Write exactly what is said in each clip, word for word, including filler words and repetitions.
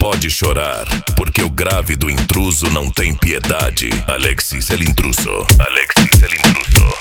pode chorar, porque o grave do intruso não tem piedade. Alexis el Intruso. Alexis el Intruso.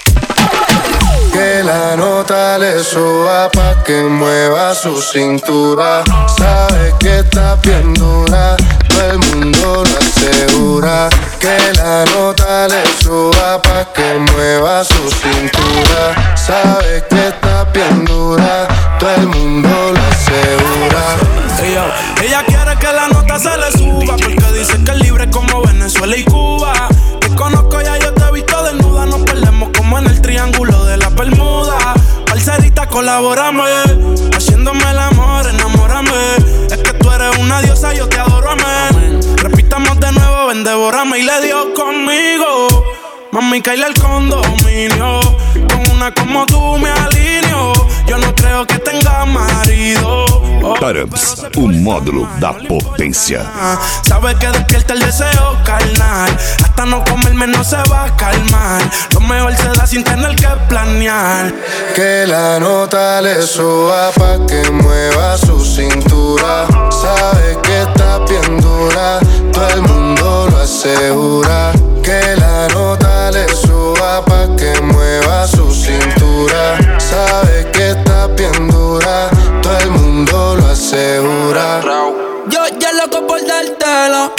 Que la nota le suba pa' que mueva su cintura. Sabe que está bien dura, todo el mundo lo asegura. Que la nota le suba pa' que mueva su cintura. Sabe que está bien dura, todo el mundo lo asegura. Ella, ella quiere que la nota se le suba, porque dice que es libre como Venezuela y Cuba. Te conozco, ya yo te he visto desnuda. Nos perdemos como en el triángulo de la Bermuda. Parcerita, colabórame, haciéndome el amor, enamórame. Es que tú eres una diosa, yo te adoro, amén. Repitamos de nuevo, ven, devórame. Y le dio conmigo, mami, caile al condominio. Con una como tú me alineo. Yo no creo que tenga marido. Oh, Tarams, o módulo da potência. Sabe que despierta el deseo carnal. Hasta no comerme no se va a calmar. Lo mejor se da sin tener que planear. Que la nota le suba pa' que mueva su cintura. Sabe que está bien dura, todo el mundo lo asegura. Que la nota le suba pa' que mueva su cintura. Sabe que está bien dura, todo el mundo lo asegura. Yo ya loco por dártelo,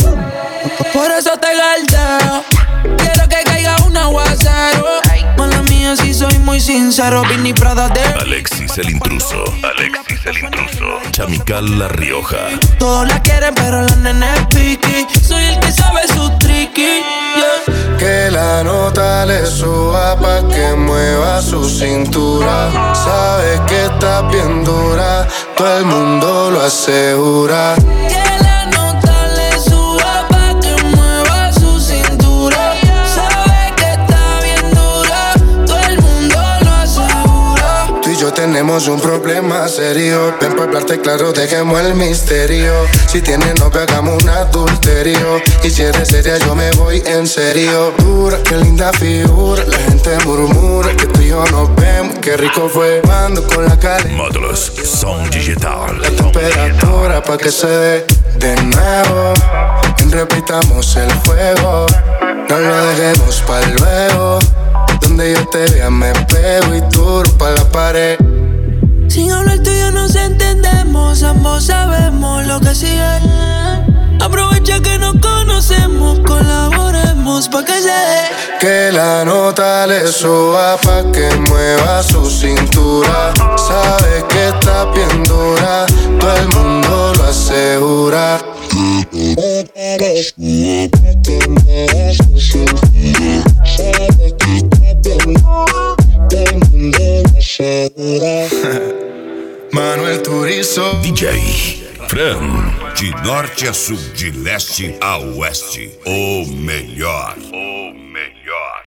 por eso te galdeo. Quiero que caiga un aguacero. Mala mía, si soy muy sincero. Vinny Prada de Alexis el Intruso. Alexis el Intruso. Chamical La Rioja. todos la quieren, pero la nena es piqui. Soy el que sabe su tricky, yeah. Que la nota le suba pa' que mueva su cintura. Sabe que está bien dura, todo el mundo lo asegura. Que la nota le suba pa' que mueva su cintura. Sabe que está bien dura, todo el mundo lo asegura. Tú y yo tenemos un problema serio. Ven pa' hablarte claro, dejemos el misterio. Si tienes novio, hagamos un adulterio. Y si eres seria, yo me voy en serio. Dura, qué linda figura. La gente murmura que tú y yo nos vemos. Qué rico fue cuando con la cara. Módulos Som Digital. La temperatura pa' que se dé de nuevo. Y repitamos el juego. No lo dejemos pa' luego. Donde yo te vea me pego y tú pa' la pared. Sin hablar tú y yo nos entendemos. Ambos sabemos lo que sigue. Aprovecha que nos conocemos. Colaboremos pa' que se dé. Que la nota le suba pa' que mueva su cintura. Sabe que está bien dura, todo el mundo lo asegura. Manuel Turizo. D J Fran. De norte a sul, de leste a oeste, o melhor.